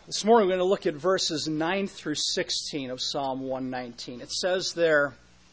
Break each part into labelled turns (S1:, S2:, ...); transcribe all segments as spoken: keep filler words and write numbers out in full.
S1: This morning we're going to look at verses nine through sixteen of Psalm one nineteen. It says there,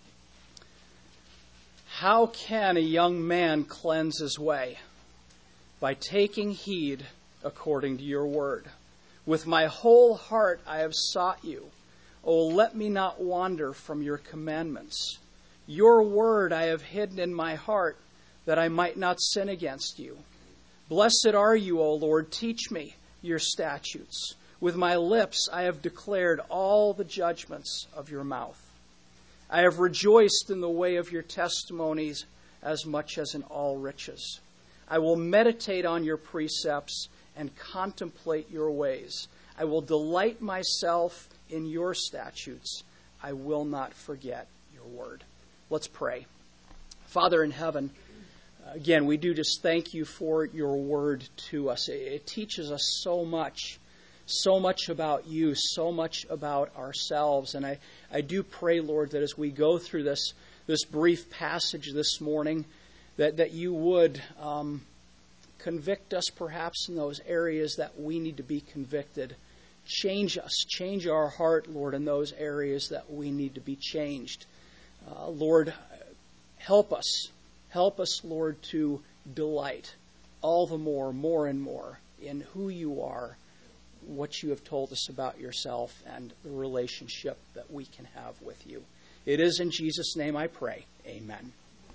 S1: "How can a young man cleanse his way? By taking heed according to your word. With my whole heart I have sought you. O let me not wander from your commandments. Your word I have hidden in my heart, that I might not sin against you. Blessed are you, O Lord, teach me your statutes. With my lips I have declared all the judgments of your mouth. I have rejoiced in the way of your testimonies as much as in all riches. I will meditate on your precepts and contemplate your ways. I will delight myself in your statutes. I will not forget your word." Let's pray. Father in heaven, again, we do just thank you for your word to us. It teaches us so much. So much about you, so much about ourselves. And I, I do pray, Lord, that as we go through this, this brief passage this morning, that, that you would um, convict us perhaps in those areas that we need to be convicted. Change us, change our heart, Lord, in those areas that we need to be changed. Uh, Lord, help us. Help us, Lord, to delight all the more, more and more in who you are, what you have told us about yourself, and the relationship that we can have with you. It is in Jesus' name I pray. Amen.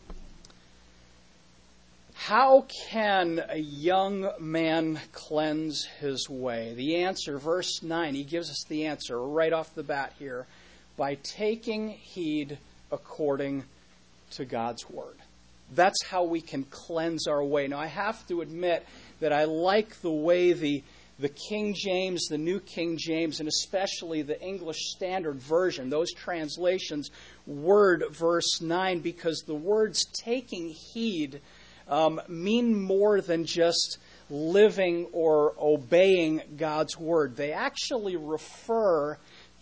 S1: How can a young man cleanse his way? The answer, verse nine, he gives us the answer right off the bat here. By taking heed according to God's word. That's how we can cleanse our way. Now, I have to admit that I like the way the The King James, the New King James, and especially the English Standard Version, those translations word verse nine, because the words taking heed um, mean more than just living or obeying God's word. They actually refer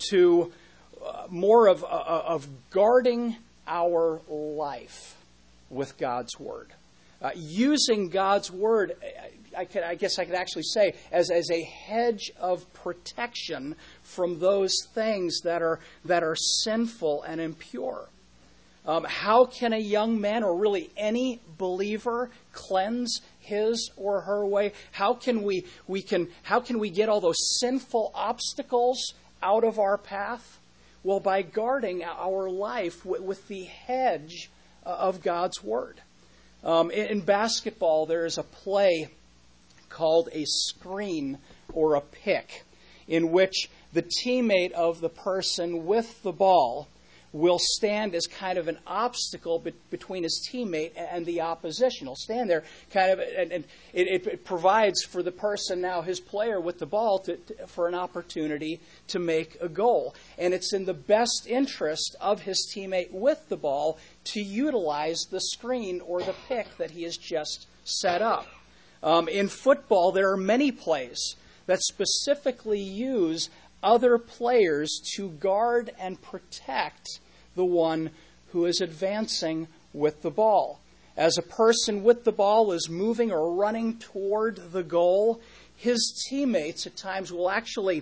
S1: to uh, more of, uh, of guarding our life with God's word. Uh, using God's word, I, could, I guess I could actually say, as, as a hedge of protection from those things that are that are sinful and impure. Um, how can a young man, or really any believer, cleanse his or her way? How can we we can how can we get all those sinful obstacles out of our path? Well, by guarding our life with, with the hedge of God's word. Um, in, in basketball, there is a play called a screen or a pick, in which the teammate of the person with the ball will stand as kind of an obstacle be- between his teammate and the opposition. He'll stand there kind of, and, and it, it provides for the person now, his player with the ball, to, to, for an opportunity to make a goal. And it's in the best interest of his teammate with the ball to utilize the screen or the pick that he has just set up. Um, in football, there are many plays that specifically use other players to guard and protect the one who is advancing with the ball. As a person with the ball is moving or running toward the goal, his teammates at times will actually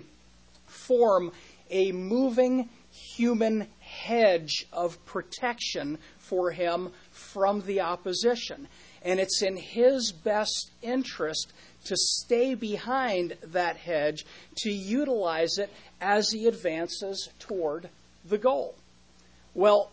S1: form a moving human hedge of protection for him from the opposition. And it's in his best interest to stay behind that hedge, to utilize it as he advances toward the goal. Well,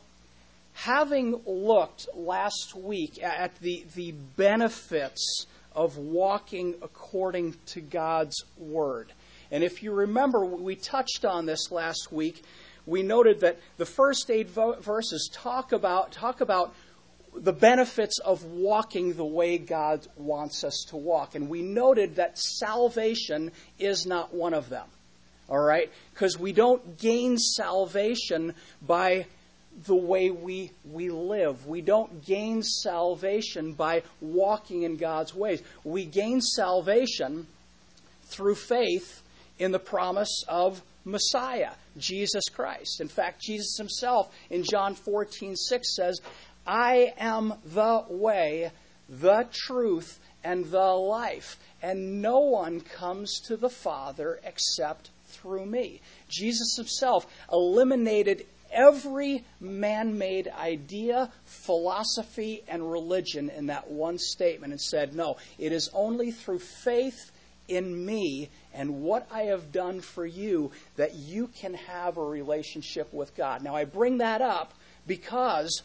S1: having looked last week at the, the benefits of walking according to God's word, and if you remember, we touched on this last week. We noted that the first eight verses talk about talk about the benefits of walking the way God wants us to walk. And we noted that salvation is not one of them. All right? Because we don't gain salvation by the way we, we live. We don't gain salvation by walking in God's ways. We gain salvation through faith in the promise of Messiah, Jesus Christ. In fact, Jesus himself in John fourteen six says, "I am the way, the truth, and the life. And no one comes to the Father except through me. Jesus himself eliminated every man-made idea, philosophy, and religion in that one statement and said, no, it is only through faith in me and what I have done for you that you can have a relationship with God. Now, I bring that up because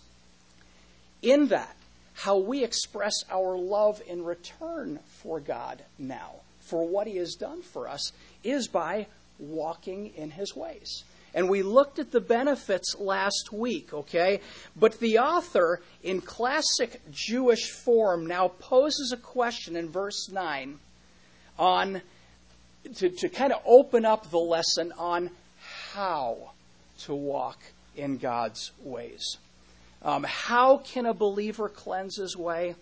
S1: in that, how we express our love in return for God now, for what he has done for us, is by walking in his ways. And we looked at the benefits last week, okay? But the author, in classic Jewish form, now poses a question in verse nine on, to, to kind of open up the lesson on how to walk in God's ways. Um, how can a believer cleanse his way?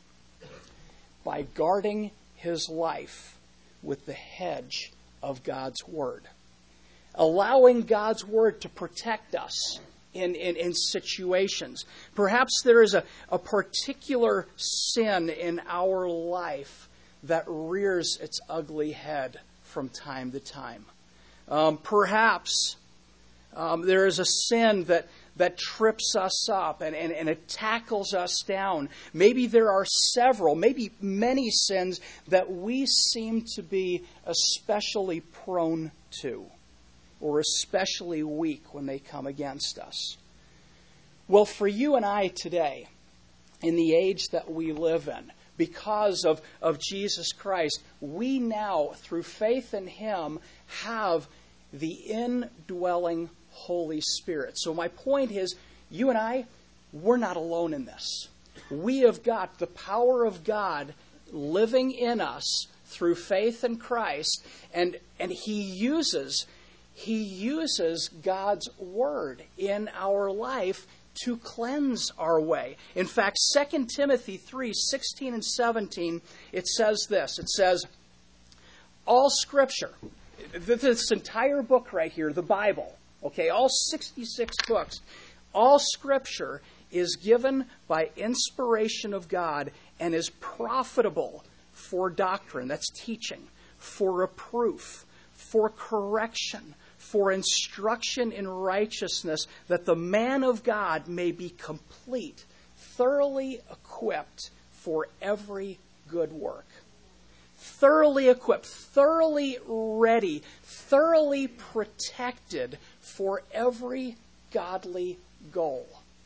S1: By guarding his life with the hedge of God's Word. Allowing God's Word to protect us in, in, in situations. Perhaps there is a, a particular sin in our life that rears its ugly head from time to time. Um, perhaps um, there is a sin that that trips us up and, and, and it tackles us down. Maybe there are several, maybe many sins that we seem to be especially prone to or especially weak when they come against us. Well, for you and I today, in the age that we live in, because of, of Jesus Christ, we now, through faith in him, have the indwelling Holy Spirit. So my point is, you and I, we're not alone in this. We have got the power of God living in us through faith in Christ, and, and he uses, he uses God's Word in our life to cleanse our way. In fact, Second Timothy three, sixteen and seventeen, it says this. It says, all Scripture, this entire book right here, the Bible, okay, all sixty-six books, all Scripture is given by inspiration of God and is profitable for doctrine, that's teaching, for reproof, for correction, for instruction in righteousness, that the man of God may be complete, thoroughly equipped for every good work. Thoroughly equipped, thoroughly ready, thoroughly protected for every godly goal.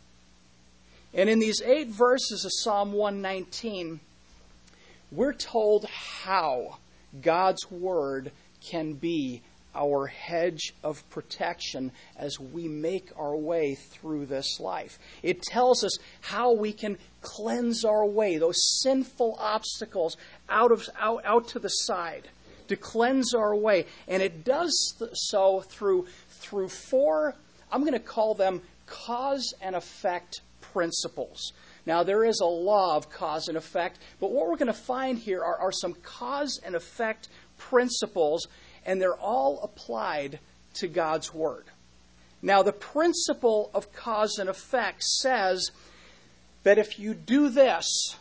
S1: And in these eight verses of Psalm one nineteen, we're told how God's Word can be our hedge of protection as we make our way through this life. It tells us how we can cleanse our way, those sinful obstacles out of out, out to the side, to cleanse our way. And it does so through through four, I'm going to call them cause and effect principles. Now, there is a law of cause and effect, but what we're going to find here are, are some cause and effect principles, and they're all applied to God's Word. Now, the principle of cause and effect says that if you do this,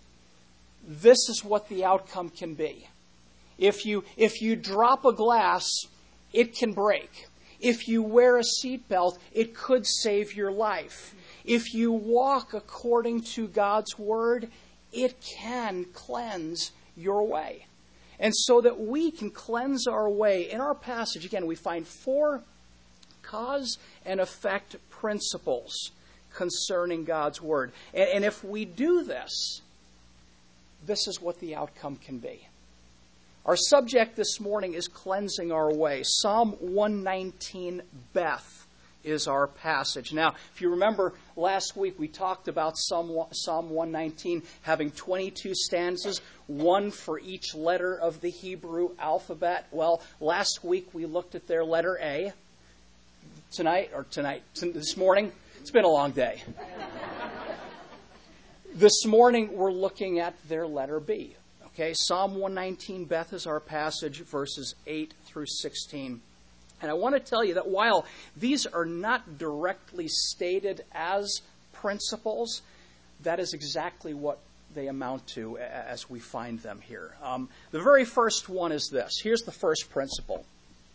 S1: this is what the outcome can be. If you, if you drop a glass, it can break. If you wear a seatbelt, it could save your life. If you walk according to God's Word, it can cleanse your way. And so that we can cleanse our way, in our passage, again, we find four cause and effect principles concerning God's Word. And, and if we do this, this is what the outcome can be. Our subject this morning is cleansing our way. Psalm one nineteen, Beth, is our passage. Now, if you remember last week, we talked about Psalm one nineteen having twenty-two stanzas, one for each letter of the Hebrew alphabet. Well, last week we looked at their letter A. Tonight, or tonight, this morning, it's been a long day. This morning we're looking at their letter B. Okay, Psalm one nineteen, Beth, is our passage, verses eight through sixteen. And I want to tell you that while these are not directly stated as principles, that is exactly what they amount to as we find them here. Um, the very first one is this. Here's the first principle.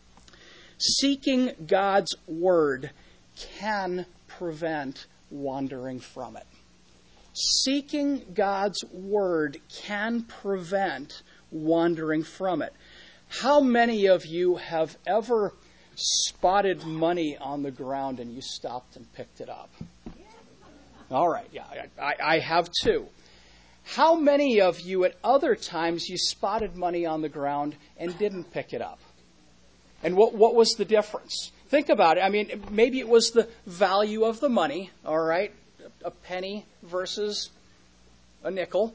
S1: Seeking God's word can prevent wandering from it. Seeking God's word can prevent wandering from it. How many of you have ever spotted money on the ground and you stopped and picked it up? All right, yeah, I, I have too. How many of you at other times you spotted money on the ground and didn't pick it up? And what, what was the difference? Think about it. I mean, maybe it was the value of the money, all right? A penny versus a nickel.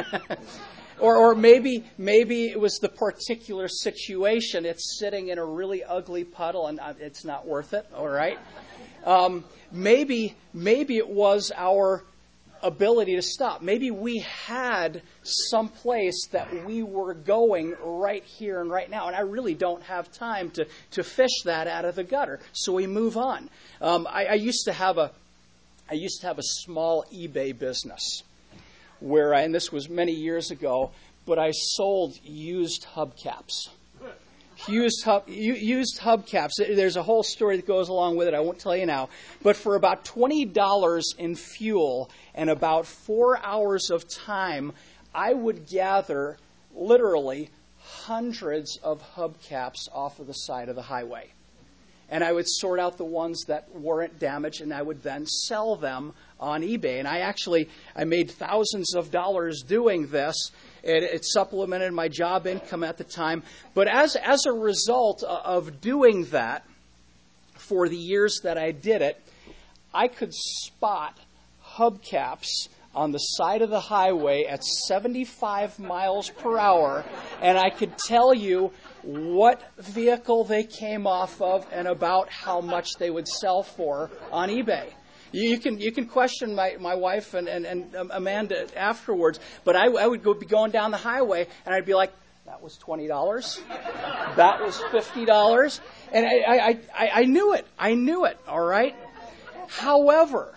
S1: or or maybe maybe it was the particular situation. It's sitting in a really ugly puddle and it's not worth it, all right? Um, maybe maybe it was our ability to stop. Maybe we had some place that we were going right here and right now, and I really don't have time to, to fish that out of the gutter. So we move on. Um, I, I used to have a I used to have a small eBay business where, I, and this was many years ago, but I sold used hubcaps. Used hub, used hubcaps. There's a whole story that goes along with it. I won't tell you now. But for about twenty dollars in fuel and about four hours of time, I would gather literally hundreds of hubcaps off of the side of the highway. And I would sort out the ones that weren't damaged, and I would then sell them on eBay. And I actually, I made thousands of dollars doing this. It, it supplemented my job income at the time. But as, as a result of doing that, for the years that I did it, I could spot hubcaps on the side of the highway at seventy-five miles per hour, and I could tell you what vehicle they came off of and about how much they would sell for on eBay. You can you can question my, my wife and, and, and Amanda afterwards, but I, I would go, be going down the highway and I'd be like, that was twenty dollars, that was fifty dollars, and I, I, I, I knew it. I knew it, all right? However,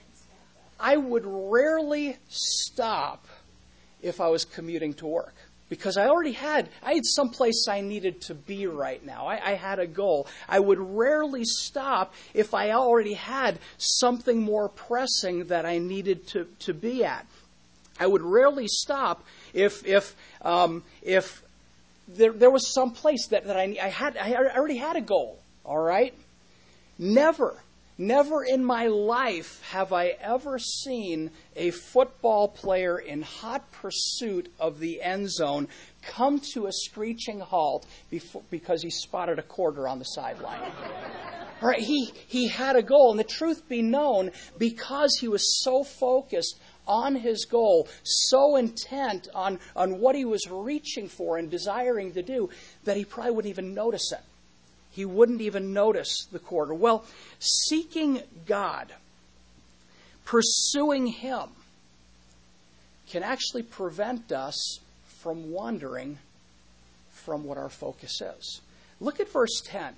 S1: I would rarely stop if I was commuting to work. Because I already had, I had someplace I needed to be right now. I, I had a goal. I would rarely stop if I already had something more pressing that I needed to, to be at. I would rarely stop if if um, if there, there was some place that, that I, I had. I already had a goal. All right. Never, never in my life have I ever seen a football player in hot pursuit of the end zone come to a screeching halt before, because he spotted a quarter on the sideline. All right, he, he had a goal, and the truth be known, because he was so focused on his goal, so intent on, on what he was reaching for and desiring to do, that he probably wouldn't even notice it. He wouldn't even notice the quarter. Well, seeking God, pursuing Him, can actually prevent us from wandering from what our focus is. Look at verse ten.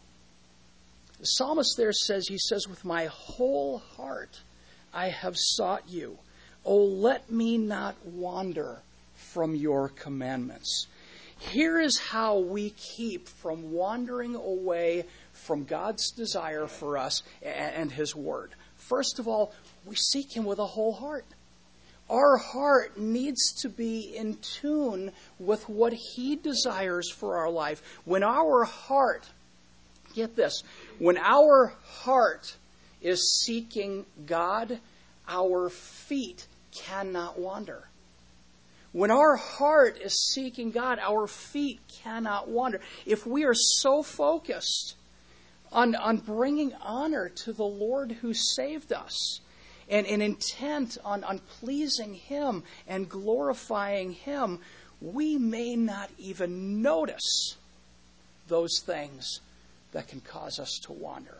S1: The psalmist there says, he says, with my whole heart I have sought you. Oh, let me not wander from your commandments. Here is how we keep from wandering away from God's desire for us and His Word. First of all, we seek Him with a whole heart. Our heart needs to be in tune with what He desires for our life. When our heart, get this, when our heart is seeking God, our feet cannot wander. When our heart is seeking God, our feet cannot wander. If we are so focused on, on bringing honor to the Lord who saved us, and, and intent on, on pleasing Him and glorifying Him, we may not even notice those things that can cause us to wander.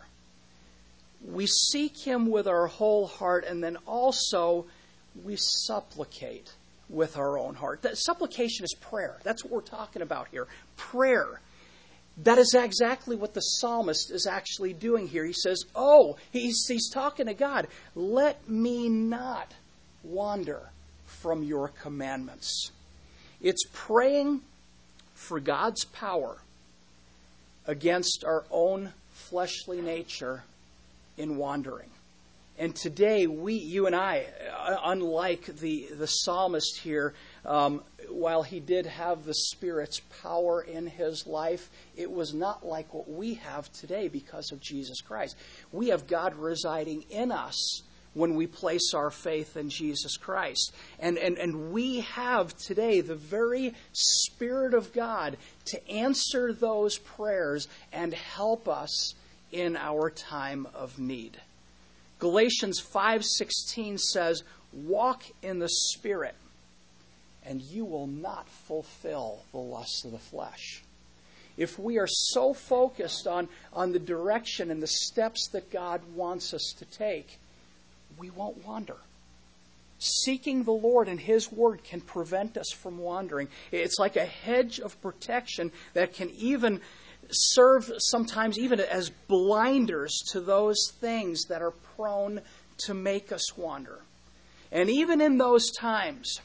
S1: We seek Him with our whole heart, and then also we supplicate with our own heart. That supplication is prayer. That's what we're talking about here. Prayer. That is exactly what the psalmist is actually doing here. He says, oh, he's, he's talking to God. Let me not wander from your commandments. It's praying for God's power against our own fleshly nature in wandering. And today, we, you and I, unlike the, the psalmist here, um, while he did have the Spirit's power in his life, it was not like what we have today because of Jesus Christ. We have God residing in us when we place our faith in Jesus Christ. And, and, and we have today the very Spirit of God to answer those prayers and help us in our time of need. Galatians five sixteen says, "Walk in the Spirit, and you will not fulfill the lusts of the flesh." If we are so focused on, on the direction and the steps that God wants us to take, we won't wander. Seeking the Lord and His Word can prevent us from wandering. It's like a hedge of protection that can even serve sometimes even as blinders to those things that are prone to make us wander. And even in those times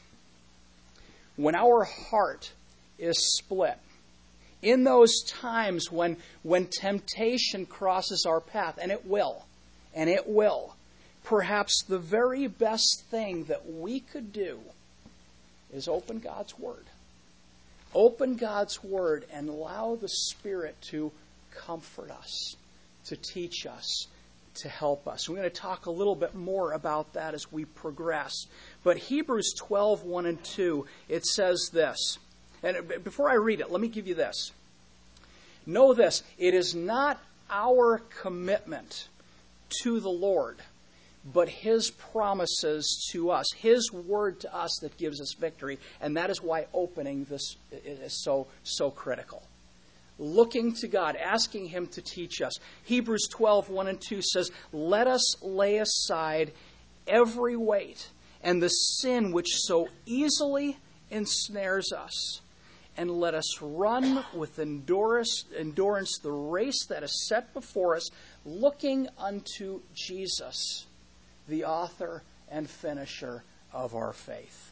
S1: when our heart is split, in those times when, when temptation crosses our path, and it will, and it will, perhaps the very best thing that we could do is open God's Word. Open God's Word and allow the Spirit to comfort us, to teach us, to help us. We're going to talk a little bit more about that as we progress. But Hebrews twelve, one and two, it says this. And before I read it, let me give you this. Know this, it is not our commitment to the Lord, but His promises to us, His word to us that gives us victory. And that is why opening this is so, so critical. Looking to God, asking Him to teach us. Hebrews twelve, one and two says, "Let us lay aside every weight and the sin which so easily ensnares us, and let us run with endurance, endurance the race that is set before us, looking unto Jesus, the author and finisher of our faith."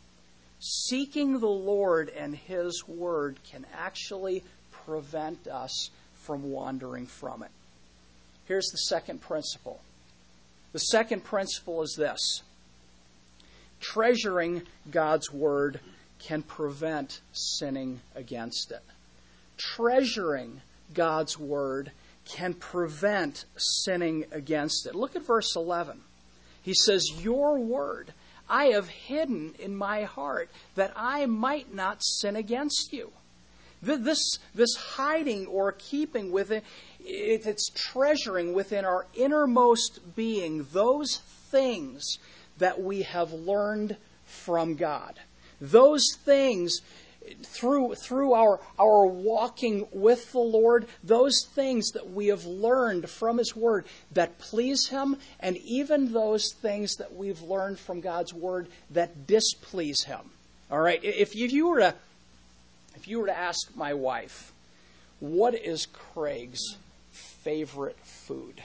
S1: Seeking the Lord and His Word can actually prevent us from wandering from it. Here's the second principle. The second principle is this. Treasuring God's Word can prevent sinning against it. Treasuring God's Word can prevent sinning against it. Look at verse eleven. He says, "Your word I have hidden in my heart that I might not sin against you." This, this hiding or keeping within, it's treasuring within our innermost being those things that we have learned from God. Those things through through our, our walking with the Lord, those things that we have learned from His Word that please Him, and even those things that we've learned from God's Word that displease Him. All right, if you, if you were to if you were to ask my wife, what is Craig's favorite food?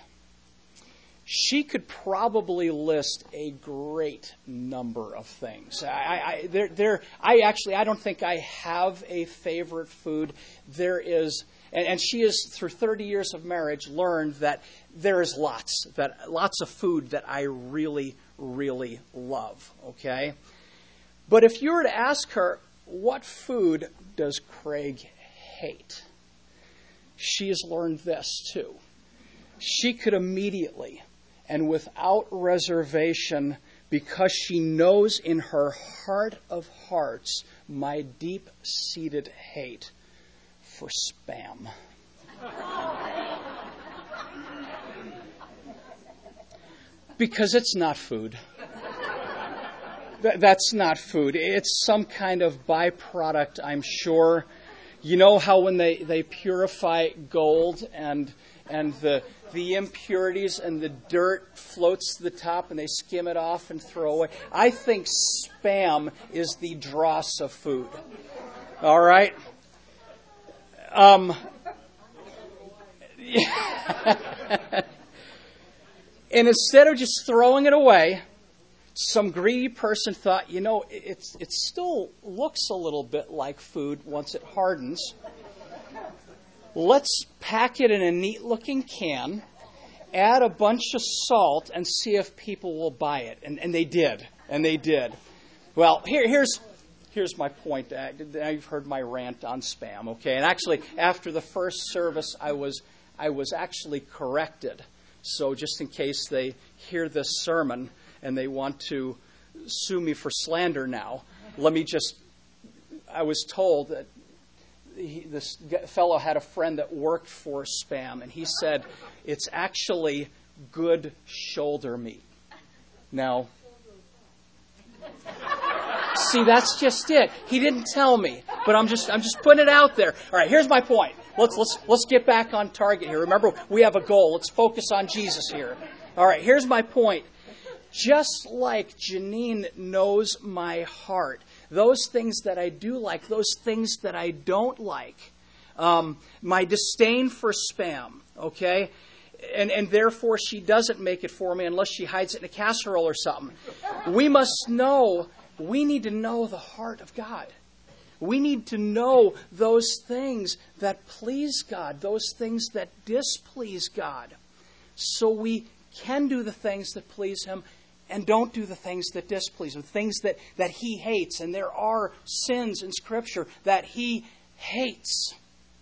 S1: She could probably list a great number of things. I, I, there, there, I actually, I don't think I have a favorite food. There is, and, and she has, through thirty years of marriage, learned that there is lots, that lots of food that I really, really love. Okay, but if you were to ask her, what food does Craig hate? She has learned this too. She could immediately and without reservation, because she knows in her heart of hearts my deep-seated hate for Spam. Because it's not food. Th- that's not food. It's some kind of byproduct, I'm sure. You know how when they, they purify gold and and the the impurities and the dirt floats to the top and they skim it off and throw away? I think Spam is the dross of food. All right? Um, and instead of just throwing it away, some greedy person thought, you know, it's, it still looks a little bit like food once it hardens. Let's pack it in a neat-looking can, add a bunch of salt, and see if people will buy it. And, and they did. And they did. Well, here, here's here's my point. Now you've heard my rant on Spam, okay? And actually, after the first service, I was I was actually corrected. So just in case they hear this sermon and they want to sue me for slander now, let me just, I was told that he, this fellow had a friend that worked for Spam, and he said it's actually good shoulder meat. Now, see, that's just it. He didn't tell me, but I'm just I'm just putting it out there. All right, here's my point. Let's let's let's get back on target here. Remember, we have a goal. Let's focus on Jesus here. All right, here's my point. Just like Janine knows my heart, those things that I do like, those things that I don't like, um, my disdain for Spam, okay? And, and therefore she doesn't make it for me unless she hides it in a casserole or something. We must know, we need to know the heart of God. We need to know those things that please God, those things that displease God, so we can do the things that please Him and don't do the things that displease Him, things that, that He hates. And there are sins in Scripture that He hates.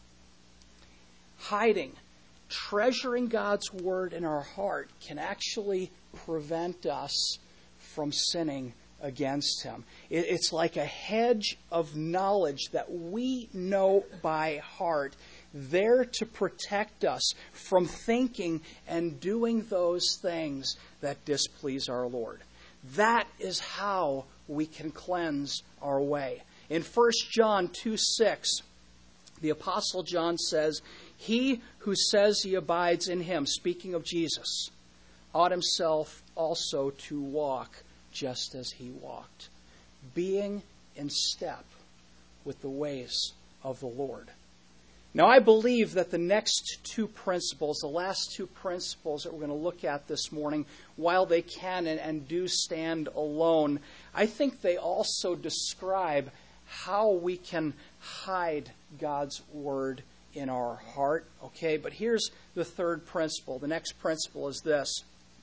S1: Hiding, treasuring God's Word in our heart can actually prevent us from sinning against Him. It, it's like a hedge of knowledge that we know by heart, there to protect us from thinking and doing those things that displease our Lord. That is how we can cleanse our way. In First John two six, the Apostle John says, "He who says he abides in Him," speaking of Jesus, "ought himself also to walk just as He walked," being in step with the ways of the Lord. Now, I believe that the next two principles, the last two principles that we're going to look at this morning, while they can and, and do stand alone, I think they also describe how we can hide God's Word in our heart. Okay, but here's the third principle. The next principle is this.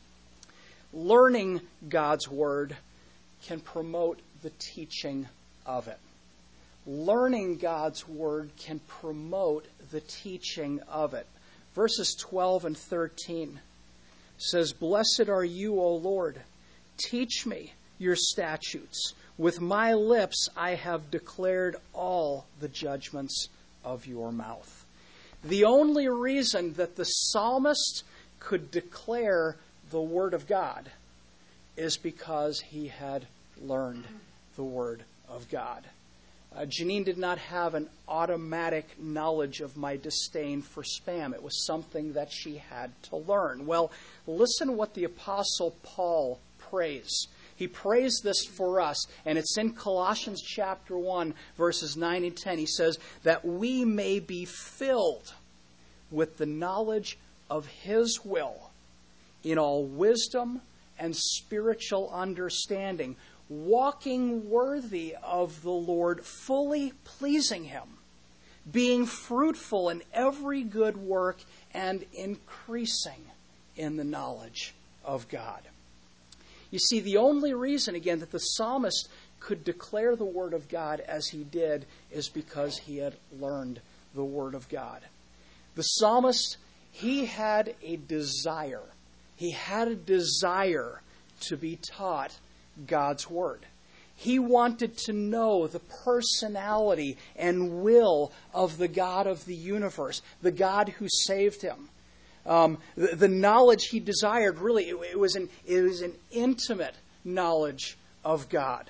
S1: Learning God's Word can promote the teaching of it. Learning God's Word can promote the teaching of it. Verses twelve and thirteen says, "Blessed are you, O Lord. Teach me your statutes. With my lips I have declared all the judgments of your mouth." The only reason that the psalmist could declare the Word of God is because he had learned the Word of God. Uh, Janine did not have an automatic knowledge of my disdain for Spam. It was something that she had to learn. Well, listen what the Apostle Paul prays. He prays this for us, and it's in Colossians chapter one, verses nine and ten. He says, "That we may be filled with the knowledge of His will in all wisdom and spiritual understanding, walking worthy of the Lord, fully pleasing Him, being fruitful in every good work and increasing in the knowledge of God." You see, the only reason, again, that the psalmist could declare the Word of God as he did is because he had learned the Word of God. The psalmist, he had a desire. He had a desire to be taught God's Word. He wanted to know the personality and will of the God of the universe, the God who saved him. Um, the, the knowledge he desired, really, it, it was an, it was an intimate knowledge of God.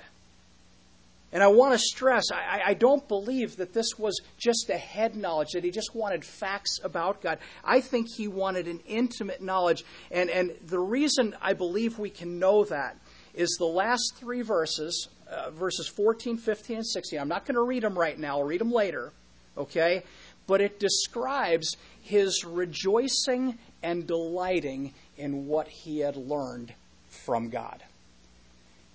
S1: And I want to stress, I, I don't believe that this was just a head knowledge, that he just wanted facts about God. I think he wanted an intimate knowledge. And, and the reason I believe we can know that is the last three verses, uh, verses fourteen, fifteen, and sixteen. I'm not going to read them right now. I'll read them later. Okay? But it describes his rejoicing and delighting in what he had learned from God.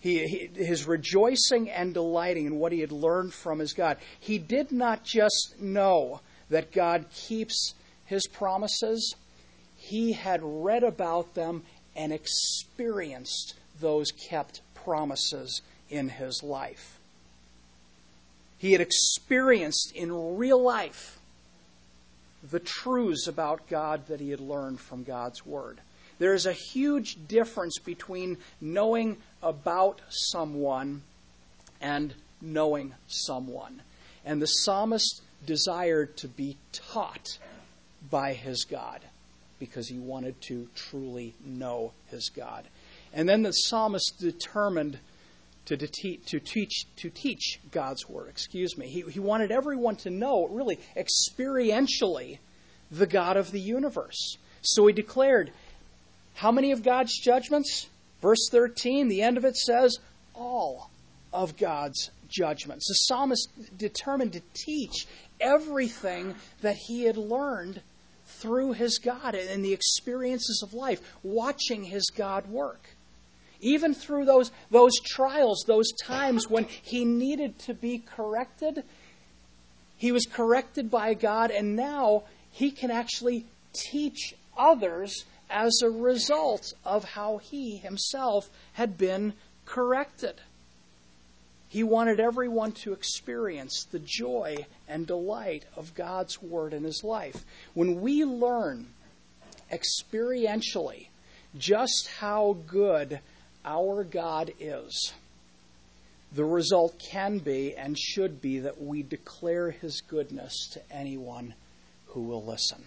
S1: He, he, his rejoicing and delighting in what he had learned from his God. He did not just know that God keeps his promises. He had read about them and experienced those kept promises in his life. He had experienced in real life the truths about God that he had learned from God's Word. There is a huge difference between knowing about someone and knowing someone. And the psalmist desired to be taught by his God because he wanted to truly know his God. And then the psalmist determined to, to, to teach to teach God's Word. Excuse me. He, he wanted everyone to know, really, experientially, the God of the universe. So he declared, how many of God's judgments? Verse thirteen, the end of it says, all of God's judgments. The psalmist determined to teach everything that he had learned through his God and the experiences of life, watching his God work. Even through those, those trials, those times when he needed to be corrected, he was corrected by God, and now he can actually teach others as a result of how he himself had been corrected. He wanted everyone to experience the joy and delight of God's Word in his life. When we learn experientially just how good our God is, the result can be and should be that we declare his goodness to anyone who will listen.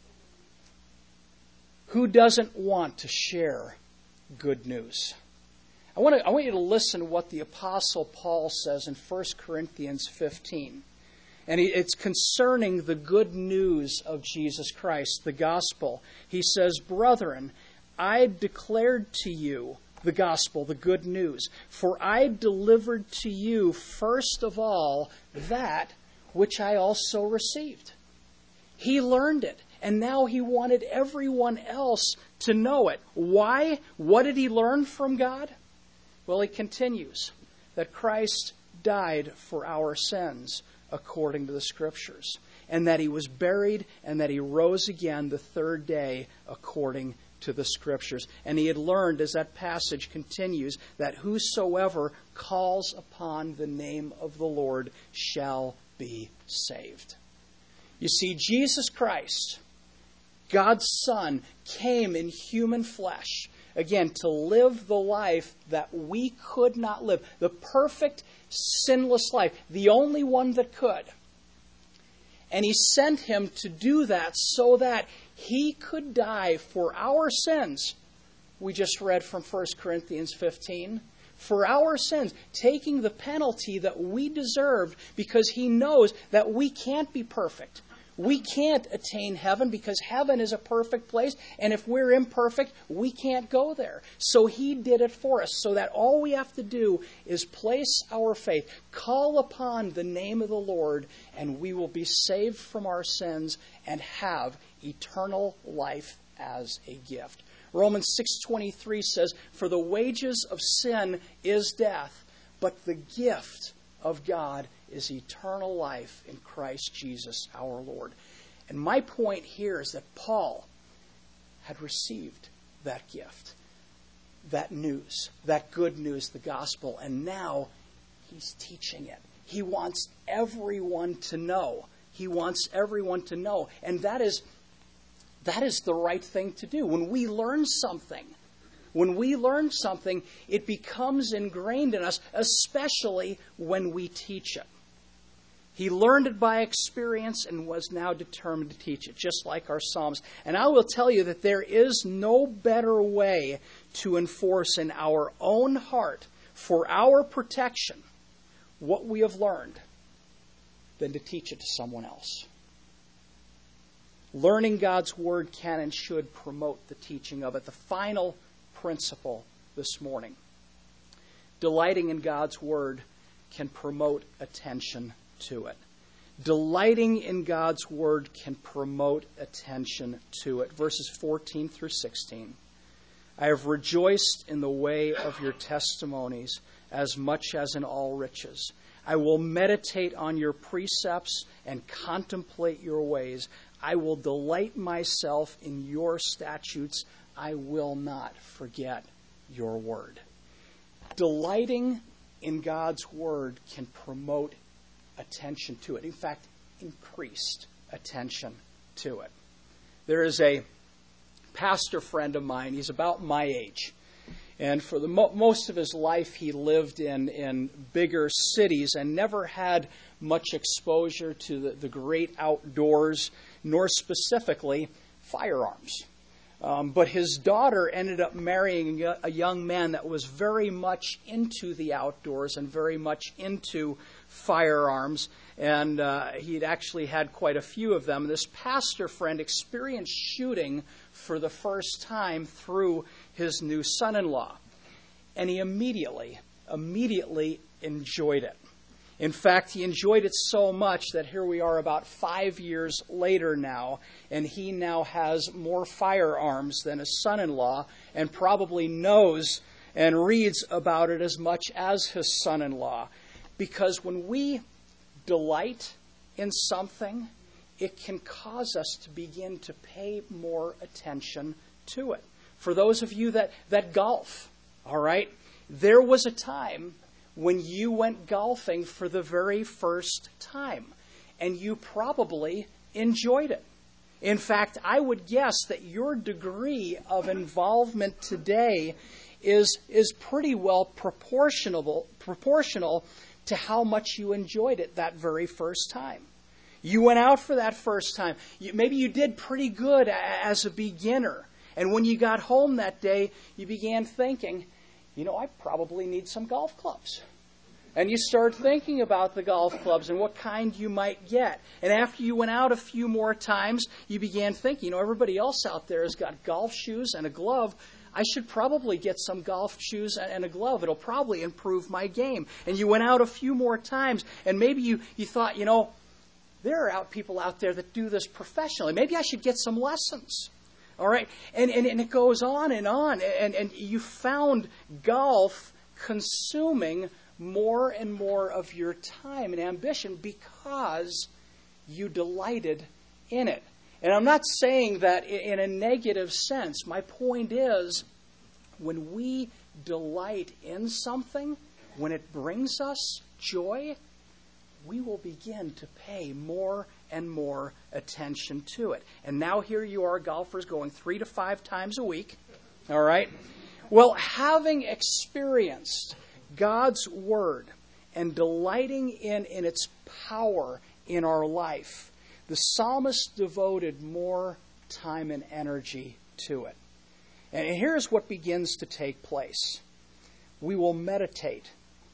S1: Who doesn't want to share good news? I want, to, I want you to listen to what the Apostle Paul says in First Corinthians fifteen. And it's concerning the good news of Jesus Christ, the gospel. He says, brethren, I declared to you the gospel, the good news. For I delivered to you first of all that which I also received. He learned it, and now he wanted everyone else to know it. Why? What did he learn from God? Well, he continues that Christ died for our sins according to the Scriptures, and that he was buried, and that he rose again the third day according to the Scriptures. And he had learned, as that passage continues, that whosoever calls upon the name of the Lord shall be saved. You see, Jesus Christ, God's Son, came in human flesh, again, to live the life that we could not live, the perfect, sinless life, the only one that could. And he sent him to do that so that he could die for our sins. We just read from First Corinthians fifteen. For our sins, taking the penalty that we deserved, because he knows that we can't be perfect. We can't attain heaven because heaven is a perfect place, and if we're imperfect, we can't go there. So he did it for us, so that all we have to do is place our faith, call upon the name of the Lord, and we will be saved from our sins and have eternal life as a gift. Romans six twenty-three says, for the wages of sin is death, but the gift of God is eternal life in Christ Jesus our Lord. And my point here is that Paul had received that gift, that news, that good news, the gospel, and now he's teaching it. He wants everyone to know. He wants everyone to know. And that is, that is the right thing to do. When we learn something, When we learn something, it becomes ingrained in us, especially when we teach it. He learned it by experience and was now determined to teach it, just like our Psalms. And I will tell you that there is no better way to enforce in our own heart, for our protection, what we have learned than to teach it to someone else. Learning God's Word can and should promote the teaching of it. The final principle this morning. Delighting in God's Word can promote attention to it. Delighting in God's Word can promote attention to it. Verses fourteen through sixteen. I have rejoiced in the way of your testimonies as much as in all riches. I will meditate on your precepts and contemplate your ways. I will delight myself in your statutes. I will not forget your word. Delighting in God's word can promote attention to it. In fact, increased attention to it. There is a pastor friend of mine. He's about my age. And for the mo- most of his life, he lived in, in bigger cities and never had much exposure to the, the great outdoors, nor specifically firearms. Um, but his daughter ended up marrying a, a young man that was very much into the outdoors and very much into firearms. And uh, he'd actually had quite a few of them. This pastor friend experienced shooting for the first time through his new son-in-law. And he immediately, immediately enjoyed it. In fact, he enjoyed it so much that here we are about five years later now, and he now has more firearms than his son-in-law and probably knows and reads about it as much as his son-in-law. Because when we delight in something, it can cause us to begin to pay more attention to it. For those of you that, that golf, all right, there was a time when you went golfing for the very first time, and you probably enjoyed it. In fact, I would guess that your degree of involvement today is, is pretty well proportional, proportional to how much you enjoyed it that very first time. You went out for that first time. You, maybe you did pretty good as a beginner. And when you got home that day, you began thinking, you know, I probably need some golf clubs. And you start thinking about the golf clubs and what kind you might get. And after you went out a few more times, you began thinking, you know, everybody else out there has got golf shoes and a glove. I should probably get some golf shoes and a glove. It'll probably improve my game. And you went out a few more times, and maybe you, you thought, you know, there are out people out there that do this professionally. Maybe I should get some lessons. All right? And, and, and it goes on and on. And, and you found golf consuming more and more of your time and ambition because you delighted in it. And I'm not saying that in a negative sense. My point is, when we delight in something, when it brings us joy, we will begin to pay more and more attention to it. And now here you are, golfers, going three to five times a week. All right? Well, having experienced God's Word and delighting in, in its power in our life, the psalmist devoted more time and energy to it. And here's what begins to take place. We will meditate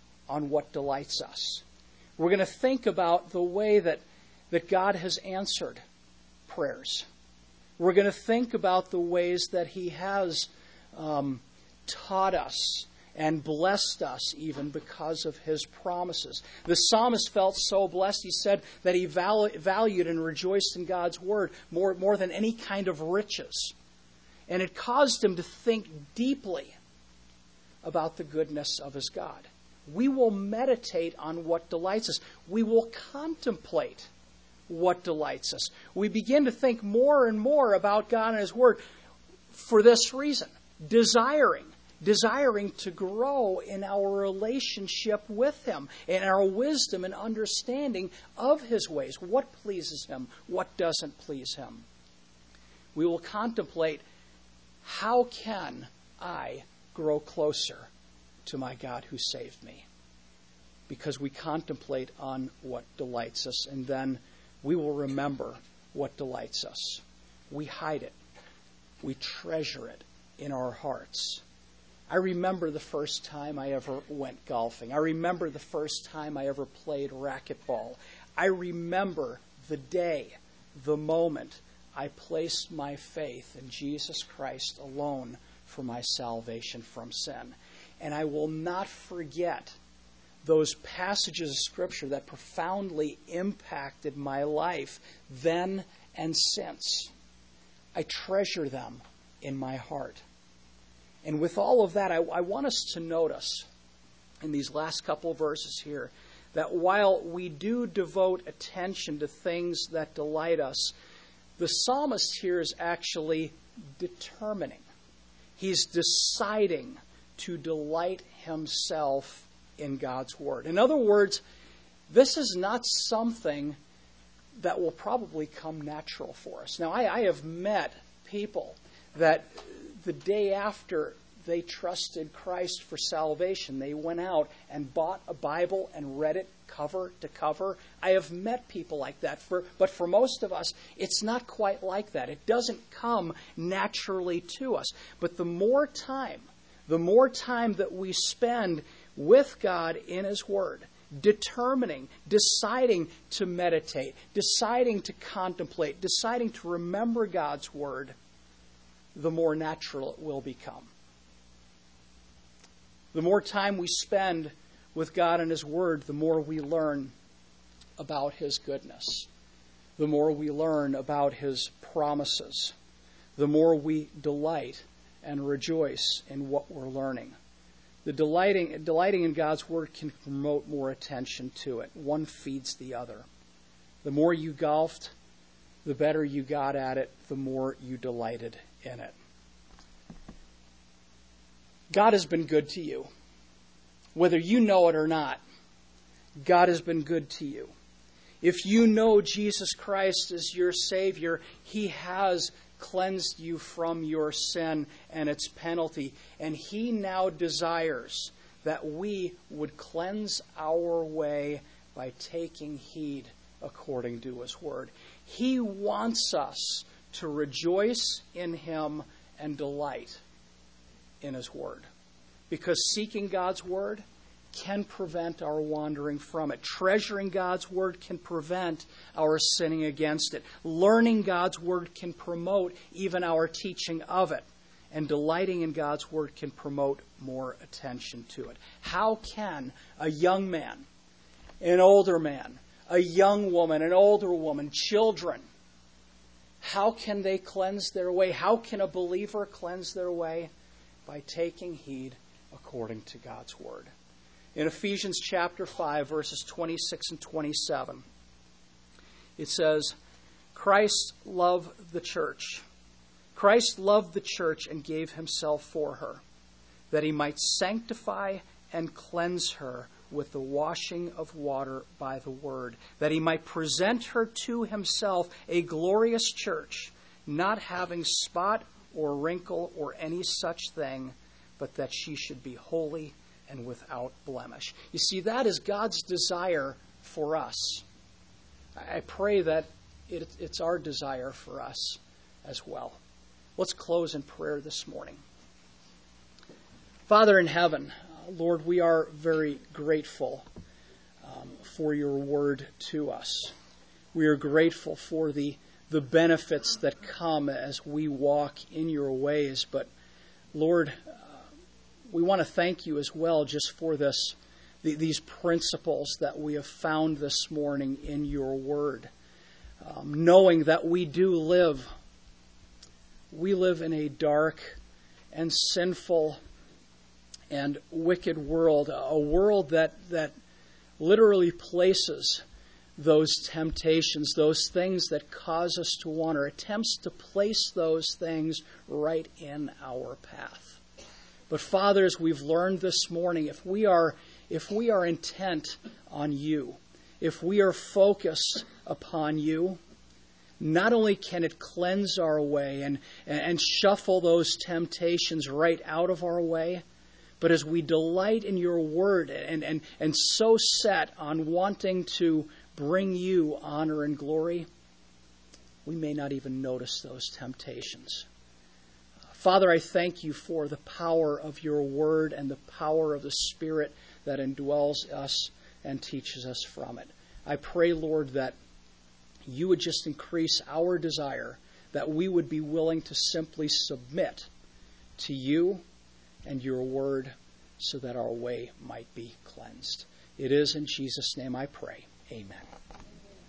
S1: on what delights us. We're going to think about the way that, that God has answered prayers. We're going to think about the ways that He has um, taught us and blessed us even because of His promises. The psalmist felt so blessed, he said, that he val- valued and rejoiced in God's Word more, more than any kind of riches. And it caused him to think deeply about the goodness of his God. We will meditate on what delights us. We will contemplate what delights us. We begin to think more and more about God and His Word for this reason. Desiring. Desiring to grow in our relationship with Him, in our wisdom and understanding of His ways. What pleases Him? What doesn't please Him? We will contemplate, how can I grow closer to my God who saved me? Because we contemplate on what delights us, and then we will remember what delights us. We hide it. We treasure it in our hearts. I remember the first time I ever went golfing. I remember the first time I ever played racquetball. I remember the day, the moment I placed my faith in Jesus Christ alone for my salvation from sin. And I will not forget those passages of Scripture that profoundly impacted my life then and since. I treasure them in my heart. And with all of that, I, I want us to notice in these last couple verses here that while we do devote attention to things that delight us, the psalmist here is actually determining. He's deciding to delight himself in God's Word. In other words, this is not something that will probably come natural for us. Now, I, I have met people that the day after they trusted Christ for salvation, they went out and bought a Bible and read it cover to cover. I have met people like that. For, but for most of us, it's not quite like that. It doesn't come naturally to us. But the more time, the more time that we spend with God in His Word, determining, deciding to meditate, deciding to contemplate, deciding to remember God's Word, the more natural it will become. The more time we spend with God and His Word, the more we learn about His goodness. The more we learn about His promises. The more we delight and rejoice in what we're learning. The delighting, delighting in God's Word can promote more attention to it. One feeds the other. The more you golfed, the better you got at it, the more you delighted in it. God has been good to you. Whether you know it or not, God has been good to you. If you know Jesus Christ as your Savior, He has cleansed you from your sin and its penalty. And He now desires that we would cleanse our way by taking heed according to His Word. He wants us to rejoice in Him and delight in His Word. Because seeking God's Word can prevent our wandering from it. Treasuring God's Word can prevent our sinning against it. Learning God's Word can promote even our teaching of it. And delighting in God's Word can promote more attention to it. How can a young man, an older man, a young woman, an older woman, children, how can they cleanse their way? How can a believer cleanse their way? By taking heed according to God's Word. In Ephesians chapter five, verses twenty-six and twenty-seven, it says, Christ loved the church. Christ loved the church and gave Himself for her, that He might sanctify and cleanse her with the washing of water by the Word, that He might present her to Himself a glorious church, not having spot or wrinkle or any such thing, but that she should be holy and without blemish. You see, that is God's desire for us. I pray that it, it's our desire for us as well. Let's close in prayer this morning. Father in heaven, Lord, we are very grateful um, for your word to us. We are grateful for the, the benefits that come as we walk in your ways. But Lord, we want to thank you as well just for this, these principles that we have found this morning in your word. Um, knowing that we do live, we live in a dark and sinful and wicked world, a world that, that literally places those temptations, those things that cause us to wander, attempts to place those things right in our path. But fathers, we've learned this morning, if we are if we are intent on you, if we are focused upon you, not only can it cleanse our way and, and shuffle those temptations right out of our way, but as we delight in your word and, and, and so set on wanting to bring you honor and glory, we may not even notice those temptations. Father, I thank you for the power of your word and the power of the Spirit that indwells us and teaches us from it. I pray, Lord, that you would just increase our desire, that we would be willing to simply submit to you and your word so that our way might be cleansed. It is in Jesus' name I pray. Amen.